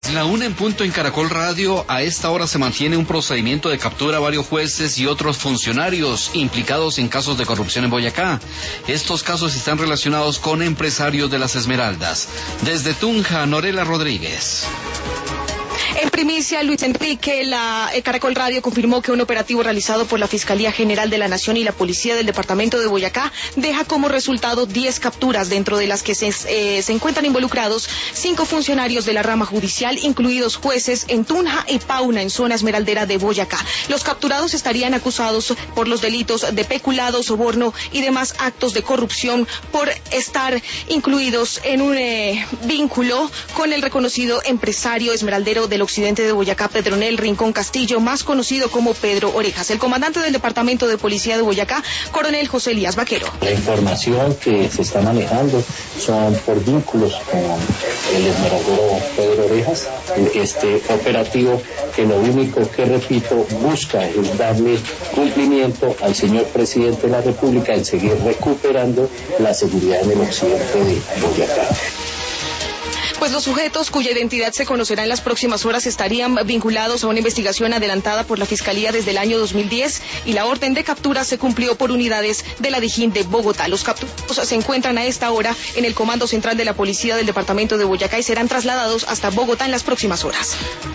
La 1 en punto en Caracol Radio. A esta hora se mantiene un procedimiento de captura a varios jueces y otros funcionarios implicados en casos de corrupción en Boyacá. Estos casos están relacionados con empresarios de las Esmeraldas. Desde Tunja, Norela Rodríguez. En primicia, Luis Enrique, Caracol Radio confirmó que un operativo realizado por la Fiscalía General de la Nación y la Policía del Departamento de Boyacá deja como resultado 10 capturas, dentro de las que se encuentran involucrados 5 funcionarios de la rama judicial, incluidos jueces en Tunja y Pauna, en zona esmeraldera de Boyacá. Los capturados estarían acusados por los delitos de peculado, soborno y demás actos de corrupción por estar incluidos en un vínculo con el reconocido empresario esmeraldero del occidente de Boyacá, Pedronel Rincón Castillo, más conocido como Pedro Orejas. El comandante del Departamento de Policía de Boyacá, coronel José Elías Vaquero. La información que se está manejando son por vínculos con el esmeraldero Pedro Orejas. Este operativo, que lo único que, repito, busca es darle cumplimiento al señor presidente de la República en seguir recuperando la seguridad en el occidente de Boyacá. Pues los sujetos cuya identidad se conocerá en las próximas horas estarían vinculados a una investigación adelantada por la Fiscalía desde el año 2010 y la orden de captura se cumplió por unidades de la Dijín de Bogotá. Los capturados se encuentran a esta hora en el Comando Central de la Policía del Departamento de Boyacá y serán trasladados hasta Bogotá en las próximas horas.